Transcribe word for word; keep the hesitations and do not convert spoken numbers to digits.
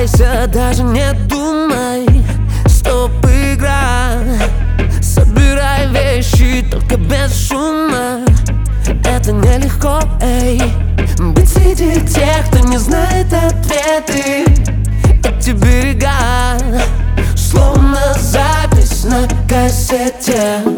Расслабляйся, даже не думай. Стоп, игра. Собирай вещи, только без шума. Это нелегко, эй, быть среди тех, кто не знает ответы. Эти берега, словно запись на кассете.